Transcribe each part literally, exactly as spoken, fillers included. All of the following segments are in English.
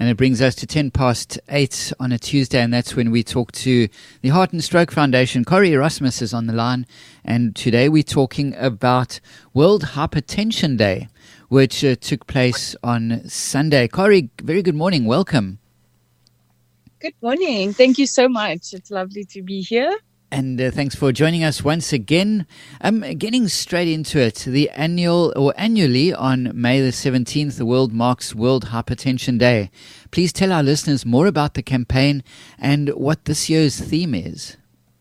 And it brings us to ten past eight on a Tuesday, and that's when we talk to the Heart and Stroke Foundation. Corrie Erasmus is on the line, and today we're talking about World Hypertension Day, which uh, took place on Sunday. Corrie, very good morning. Welcome. Good morning. Thank you so much. It's lovely to be here. And uh, thanks for joining us once again. Um, getting straight into it, the annual or annually on May the seventeenth, the world marks World Hypertension Day. Please tell our listeners more about the campaign and what this year's theme is.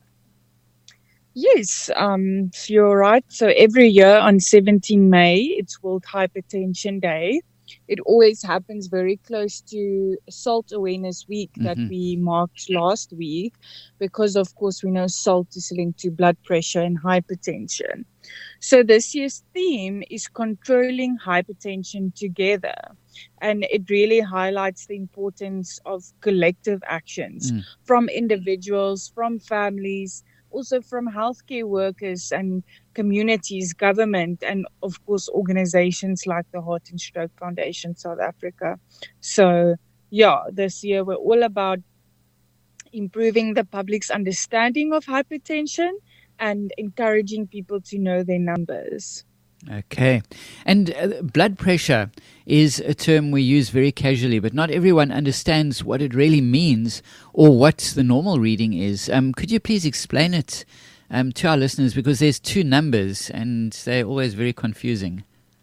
Yes, um, so you're right. So every year on seventeenth May, it's World Hypertension Day. It always happens very close to Salt Awareness Week that mm-hmm. we marked last week because, of course, we know salt is linked to blood pressure and hypertension. So this year's theme is controlling hypertension together. And it really highlights the importance of collective actions mm. from individuals, from families, also from healthcare workers and communities, government, and of course organizations like the Heart and Stroke Foundation South Africa. So yeah, this year we're all about improving the public's understanding of hypertension and encouraging people to know their numbers. Okay. And uh, blood pressure is a term we use very casually, but not everyone understands what it really means or what the normal reading is. Um, could you please explain it um, to our listeners, because there's two numbers and they're always very confusing.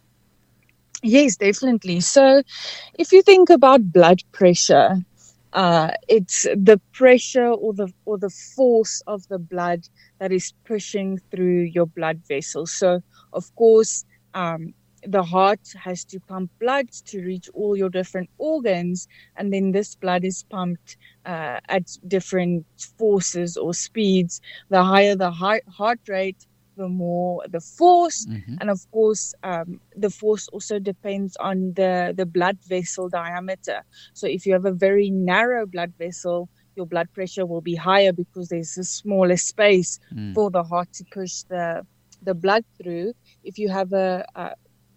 Yes, definitely. So if you think about blood pressure, uh, it's the pressure or the or the force of the blood that is pushing through your blood vessels. So of course, um, the heart has to pump blood to reach all your different organs, and then this blood is pumped uh, at different forces or speeds. The higher the heart, heart rate, the more the force, mm-hmm. and of course, um, the force also depends on the, the blood vessel diameter. So if you have a very narrow blood vessel, your blood pressure will be higher because there's a smaller space mm. for the heart to push the the blood through. If you have a, a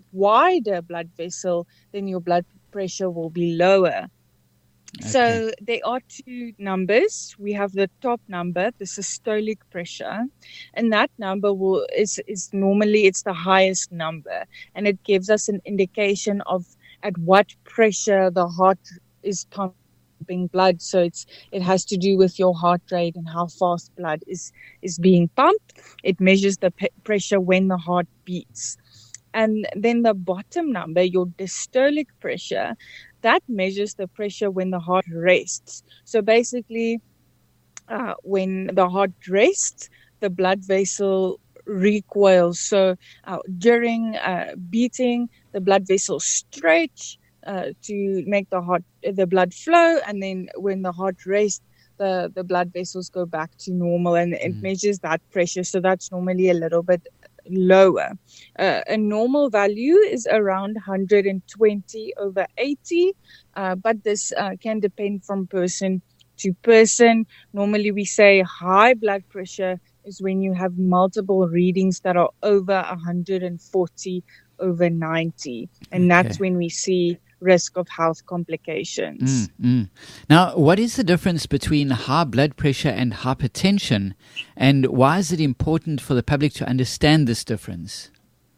wider blood vessel, then your blood pressure will be lower. Okay. So there are two numbers. We have the top number, the systolic pressure, and that number will is is normally it's the highest number, and it gives us an indication of at what pressure the heart is pumping blood. So it's it has to do with your heart rate and how fast blood is is being pumped. It measures the p- pressure when the heart beats. And then the bottom number, your diastolic pressure, that measures the pressure when the heart rests. So basically, uh, when the heart rests, the blood vessel recoils. So uh, during uh, beating, the blood vessels stretch uh, to make the heart, the blood flow, and then when the heart rests, the, the blood vessels go back to normal, and it mm. measures that pressure. So that's normally a little bit lower. Uh, a normal value is around one hundred twenty over eighty, uh, but this uh, can depend from person to person. Normally we say high blood pressure is when you have multiple readings that are over one hundred forty over ninety, and okay. that's when we see risk of health complications. Mm, mm. Now, what is the difference between high blood pressure and hypertension, and why is it important for the public to understand this difference?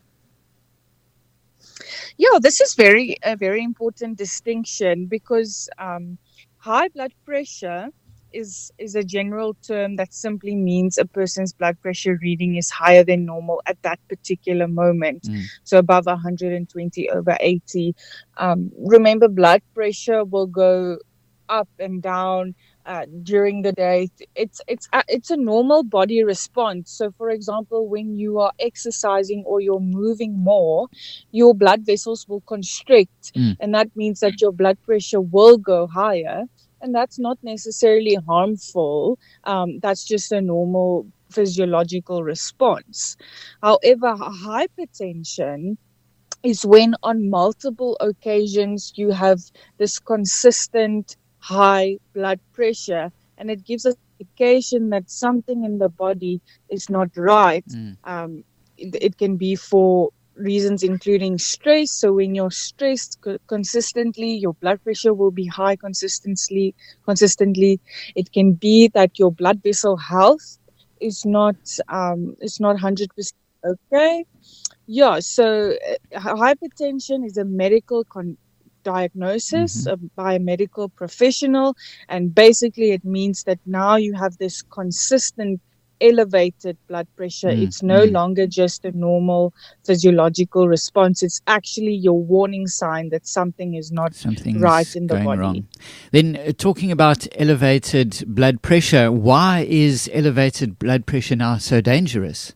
Yeah, this is very a very important distinction because um, high blood pressure is is a general term that simply means a person's blood pressure reading is higher than normal at that particular moment. Mm. So above one hundred twenty over eighty. Um, remember, blood pressure will go up and down uh, during the day. It's it's uh, it's a normal body response. So for example, when you are exercising or you're moving more, your blood vessels will constrict, mm. and that means that your blood pressure will go higher. And that's not necessarily harmful. Um, that's just a normal physiological response. However, hypertension is when on multiple occasions you have this consistent high blood pressure, and it gives us indication that something in the body is not right. Mm. Um, it, it can be for reasons including stress. So when you're stressed co- consistently, your blood pressure will be high consistently. Consistently, it can be that your blood vessel health is not um, is not one hundred percent okay. Yeah. So uh, hypertension is a medical con- diagnosis Mm-hmm. uh, by a medical professional, and basically it means that now you have this consistent elevated blood pressure. Mm, It's no mm. longer just a normal physiological response. It's actually your warning sign that something is not right Something's in the going body. wrong. Then, uh, talking about elevated blood pressure, why is elevated blood pressure now so dangerous?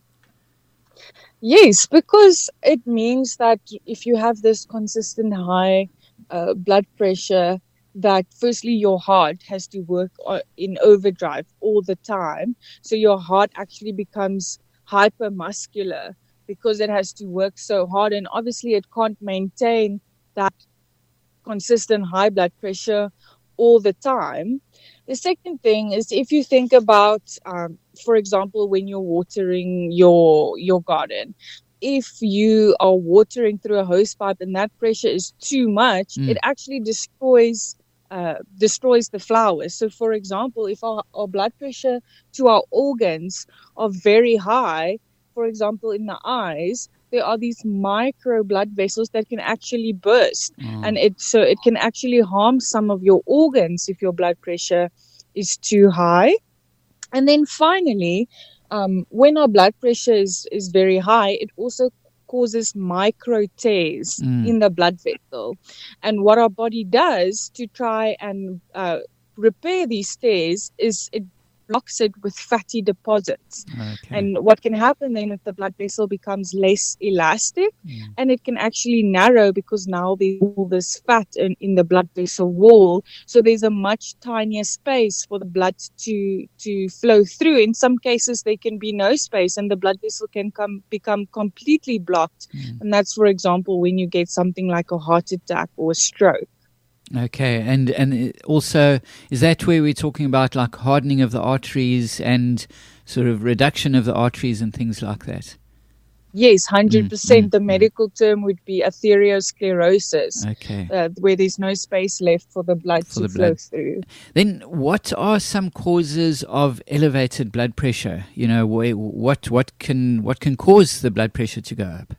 Yes, because it means that if you have this consistent high uh, blood pressure, that firstly your heart has to work o- in overdrive all the time. So your heart actually becomes hypermuscular because it has to work so hard, and obviously it can't maintain that consistent high blood pressure all the time. The second thing is if you think about, um, for example, when you're watering your your garden, if you are watering through a hose pipe and that pressure is too much, Mm. it actually destroys uh, destroys the flowers. So, for example, if our, our blood pressure to our organs are very high, for example, in the eyes, there are these micro blood vessels that can actually burst, Oh. and it so it can actually harm some of your organs if your blood pressure is too high. And then finally, um, when our blood pressure is is very high, it also causes micro tears Mm. in the blood vessel. And what our body does to try and uh, repair these tears is it blocks it with fatty deposits. Okay. And what can happen then if the blood vessel becomes less elastic, Mm. and it can actually narrow because now there's all this fat in, in the blood vessel wall. So there's a much tinier space for the blood to to flow through. In some cases, there can be no space, and the blood vessel can come become completely blocked. Mm. And that's, for example, when you get something like a heart attack or a stroke. Okay, and and it also, is that where we're talking about like hardening of the arteries and sort of reduction of the arteries and things like that? Yes, one hundred percent. Mm, mm, The mm. medical term would be atherosclerosis, Okay. uh, where there's no space left for the blood For to the flow blood. through. Then, what are some causes of elevated blood pressure? You know, wh- what what can what can cause the blood pressure to go up?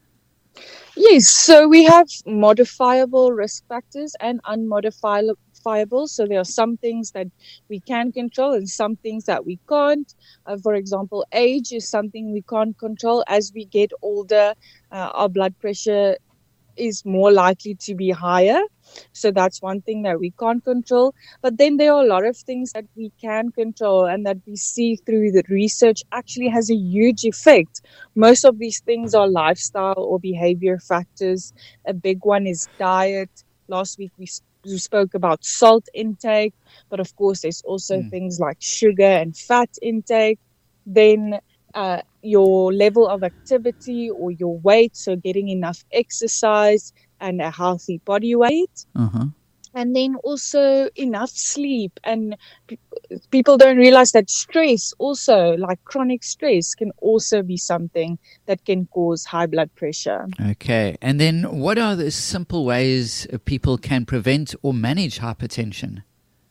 Yes, so we have modifiable risk factors and unmodifiable. So there are some things that we can control and some things that we can't. Uh, for example, age is something we can't control. As we get older, uh, our blood pressure is more likely to be higher. So that's one thing that we can't control. But then there are a lot of things that we can control and that we see through the research actually has a huge effect. Most of these things are lifestyle or behavior factors. A big one is diet. Last week we, we spoke about salt intake, but of course there's also Mm. things like sugar and fat intake. Then uh, your level of activity or your weight, so getting enough exercise and a healthy body weight. Uh-huh. And then also enough sleep. And pe- people don't realize that stress also, like chronic stress, can also be something that can cause high blood pressure. Okay, and then what are the simple ways uh, people can prevent or manage hypertension?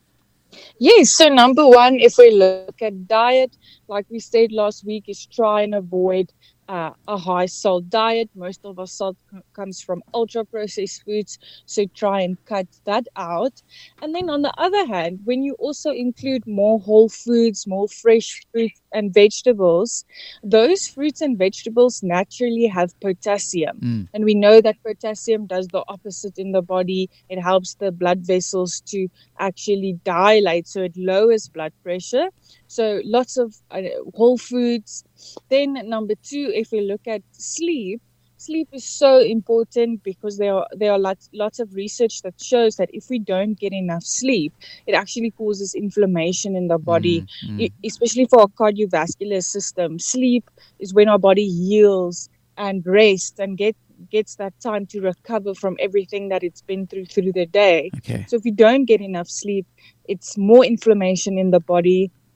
Yes, so number one, if we look at diet, like we said last week, is try and avoid uh, a high salt diet. Most of our salt c- comes from ultra processed foods, so try and cut that out. And then on the other hand, when you also include more whole foods, more fresh fruits and vegetables, those fruits and vegetables naturally have potassium. Mm. And we know that potassium does the opposite in the body. It helps the blood vessels to actually dilate, so it lowers blood pressure. So lots of uh, whole foods. Then number two, if we look at sleep, sleep is so important because there are there are lots lots of research that shows that if we don't get enough sleep, it actually causes inflammation in the body, Mm, mm. e- especially for our cardiovascular system. Sleep is when our body heals and rests and get gets that time to recover from everything that it's been through through the day. Okay. So if we don't get enough sleep, it's more inflammation in the body.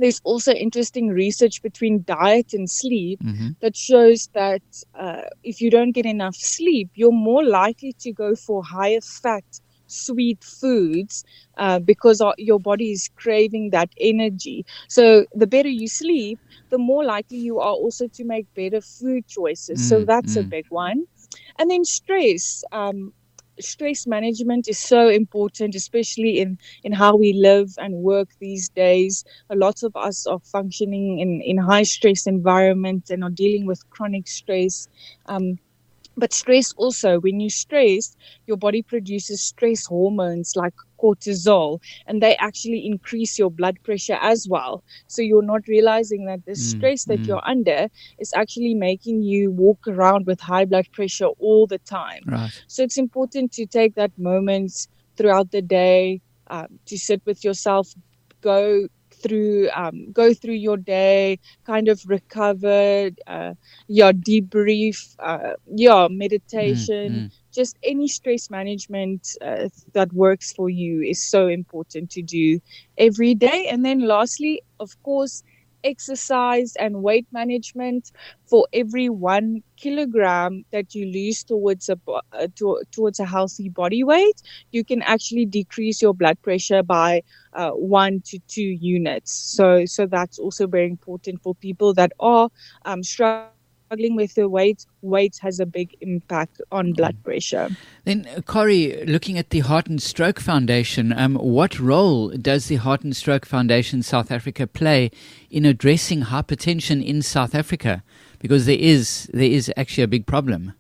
there's also interesting research between diet and sleep Mm-hmm. that shows that uh, if you don't get enough sleep, you're more likely to go for higher fat, sweet foods uh, because your body is craving that energy. So the better you sleep, the more likely you are also to make better food choices. So that's a Mm-hmm. big one. And then stress. Um, stress management is so important, especially in, in how we live and work these days. A lot of us are functioning in, in high stress environments and are dealing with chronic stress. Um, But stress also, when you stress, your body produces stress hormones like cortisol, and they actually increase your blood pressure as well. So you're not realizing that the stress that Mm-hmm. you're under is actually making you walk around with high blood pressure all the time. Right. So it's important to take that moment throughout the day um, to sit with yourself, go through um, go through your day, kind of recover, uh, yeah, debrief, uh, yeah, meditation, Mm-hmm. just any stress management uh, that works for you is so important to do every day. And then lastly, of course, exercise and weight management. For every one kilogram that you lose towards a uh, to, towards a healthy body weight, you can actually decrease your blood pressure by uh, one to two units. So so that's also very important for people that are um, struggling with their weight. Weight has a big impact on blood pressure. Then, uh, Corrie, looking at the Heart and Stroke Foundation, um, what role does the Heart and Stroke Foundation South Africa play in addressing hypertension in South Africa? Because there is there is actually a big problem.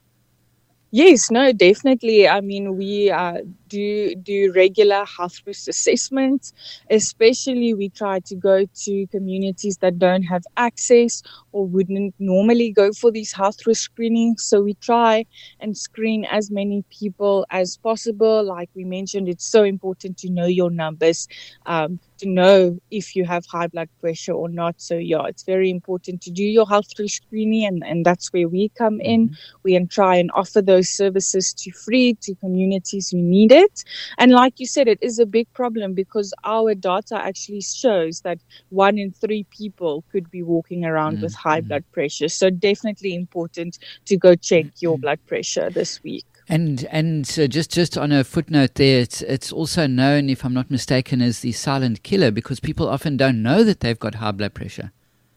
Yes, no, definitely. I mean, we uh, do do regular health risk assessments, especially we try to go to communities that don't have access or wouldn't normally go for these health risk screenings. So we try and screen as many people as possible. Like we mentioned, it's so important to know your numbers, um, to know if you have high blood pressure or not. So yeah, it's very important to do your health risk screening, and, and that's where we come in. We can try and offer those services to free to communities who need it. And like you said, it is a big problem because our data actually shows that one in three people could be walking around Mm-hmm. with high blood pressure. So definitely important to go check your blood pressure this week. And and uh, just just on a footnote there, it's it's also known, if I'm not mistaken, as the silent killer, because people often don't know that they've got high blood pressure.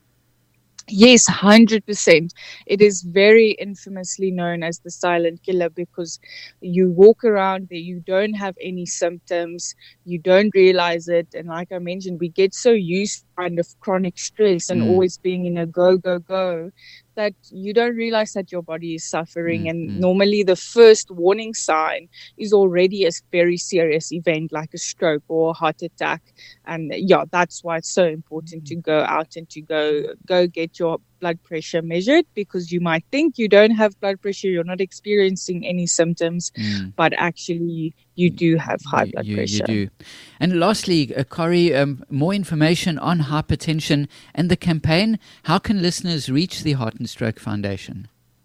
Yes, one hundred percent. It is very infamously known as the silent killer because you walk around there, you don't have any symptoms, you don't realize it. And like I mentioned, we get so used to kind of chronic stress and Mm. always being in a go, go, go, that you don't realize that your body is suffering. Mm, And mm. normally the first warning sign is already a very serious event like a stroke or a heart attack. And yeah, that's why it's so important to go out and to go go get your blood pressure measured, because you might think you don't have blood pressure, you're not experiencing any symptoms, Mm. but actually you do have high You- blood you, pressure. You do. And lastly, uh, Corrie, um, more information on hypertension and the campaign. How can listeners reach the Heart and Stroke Foundation?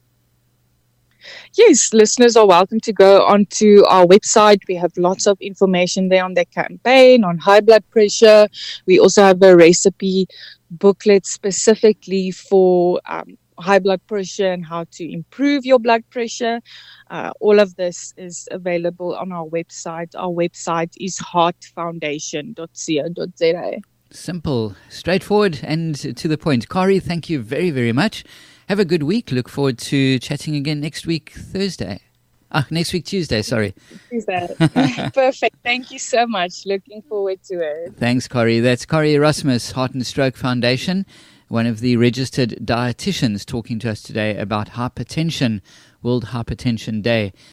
Yes, listeners are welcome to go onto our website. We have lots of information there on the campaign, on high blood pressure. We also have a recipe booklet specifically for um, high blood pressure and how to improve your blood pressure. Uh, all of this is available on our website. Our website is heart foundation dot co dot za. Simple, straightforward, and to the point. Corrie, thank you very, very much. Have a good week. Look forward to chatting again next week, Thursday. Ah, next week, Tuesday, sorry. Perfect. Thank you so much. Looking forward to it. Thanks, Corrie. That's Corrie Erasmus, Heart and Stroke Foundation, one of the registered dietitians, talking to us today about hypertension, World Hypertension Day.